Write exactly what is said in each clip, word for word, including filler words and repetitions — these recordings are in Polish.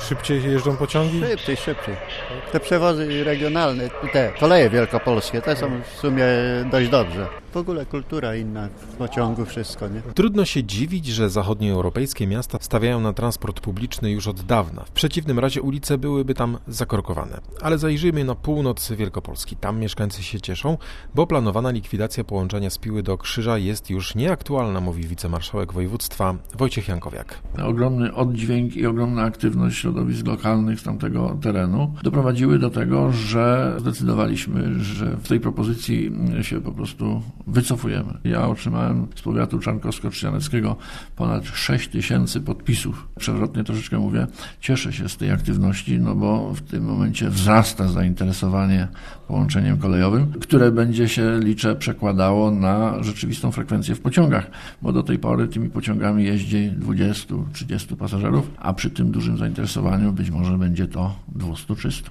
Szybciej jeżdżą pociągi? Szybciej, szybciej. Te przewozy regionalne, te koleje wielkopolskie, te są w sumie dość dobrze. W ogóle kultura inna w pociągu, wszystko, nie? Trudno się dziwić, że zachodnioeuropejskie miasta stawiają na transport publiczny już od dawna. W przeciwnym razie ulice byłyby tam zakorkowane. Ale zajrzyjmy na północ Wielkopolski. Tam mieszkańcy się cieszą, bo planowana likwidacja połączenia z Piły do Krzyża jest już nieaktualna, mówi wicemarszałek województwa Wojciech Jankowiak. Ogromny oddźwięk i ogromna aktywność środowisk lokalnych z tamtego terenu doprowadziły do tego, że zdecydowaliśmy, że w tej propozycji się po prostu wycofujemy. Ja otrzymałem z powiatu czarnkowsko-trzcianeckiego ponad sześć tysięcy podpisów. Przewrotnie troszeczkę mówię, cieszę się z tej aktywności, no bo w tym momencie wzrasta zainteresowanie połączeniem kolejowym, które będzie się, liczę, przekładało na rzeczywistą frekwencję w pociągach, bo do tej pory tymi pociągami jeździ dwudziestu trzydziestu pasażerów, a przy tym dużym zainteresowaniu być może będzie to dwieście trzysta.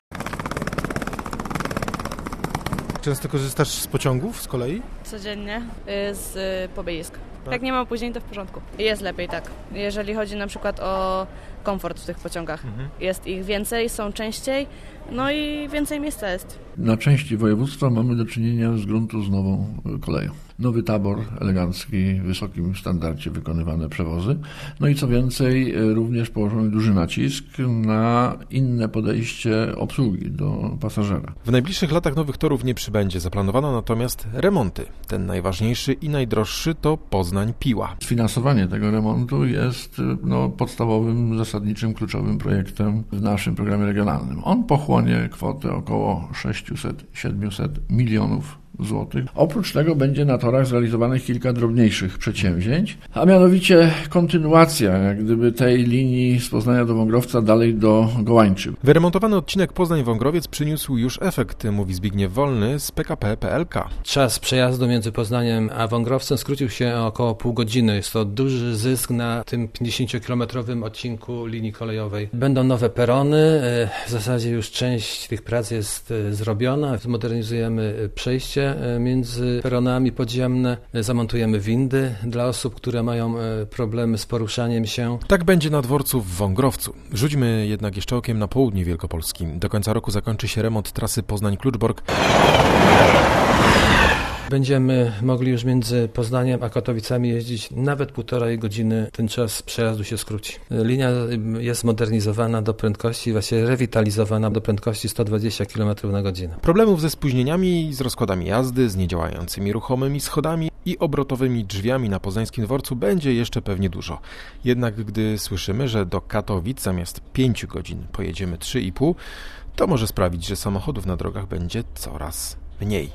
Często korzystasz z pociągów, z kolei? Codziennie z pobylisk. Jak nie ma później, to w porządku. Jest lepiej, tak. Jeżeli chodzi na przykład o komfort w tych pociągach. Mhm. Jest ich więcej, są częściej, no i więcej miejsca jest. Na części województwa mamy do czynienia z gruntu z nową koleją. Nowy tabor elegancki, w wysokim standardzie wykonywane przewozy. No i co więcej, również położony duży nacisk na inne podejście obsługi do pasażera. W najbliższych latach nowych torów nie przybędzie. Zaplanowano natomiast remonty. Ten najważniejszy i najdroższy to Poznań-Piła. Sfinansowanie tego remontu jest no, podstawowym, zasadniczym, kluczowym projektem w naszym programie regionalnym. On pochłonie kwotę około sześćset do siedmiuset milionów złotych. Oprócz tego będzie na torach zrealizowanych kilka drobniejszych przedsięwzięć, a mianowicie kontynuacja jak gdyby tej linii z Poznania do Wągrowca dalej do Gołańczy. Wyremontowany odcinek Poznań-Wągrowiec przyniósł już efekt, mówi Zbigniew Wolny z P K P P L K. Czas przejazdu między Poznaniem a Wągrowcem skrócił się o około pół godziny. Jest to duży zysk na tym pięćdziesięciokilometrowym odcinku linii kolejowej. Będą nowe perony, w zasadzie już część tych prac jest zrobiona. Zmodernizujemy przejście między peronami podziemne, zamontujemy windy dla osób, które mają problemy z poruszaniem się. Tak będzie na dworcu w Wągrowcu. Rzućmy jednak jeszcze okiem na południe Wielkopolski. Do końca roku zakończy się remont trasy Poznań-Kluczbork. Będziemy mogli już między Poznaniem a Katowicami jeździć nawet półtorej godziny. Ten czas przejazdu się skróci. Linia jest modernizowana do prędkości, właściwie rewitalizowana do prędkości sto dwadzieścia kilometrów na godzinę. Problemów ze spóźnieniami, z rozkładami jazdy, z niedziałającymi ruchomymi schodami i obrotowymi drzwiami na poznańskim dworcu będzie jeszcze pewnie dużo. Jednak gdy słyszymy, że do Katowic zamiast pięciu godzin pojedziemy trzy i pół, to może sprawić, że samochodów na drogach będzie coraz mniej.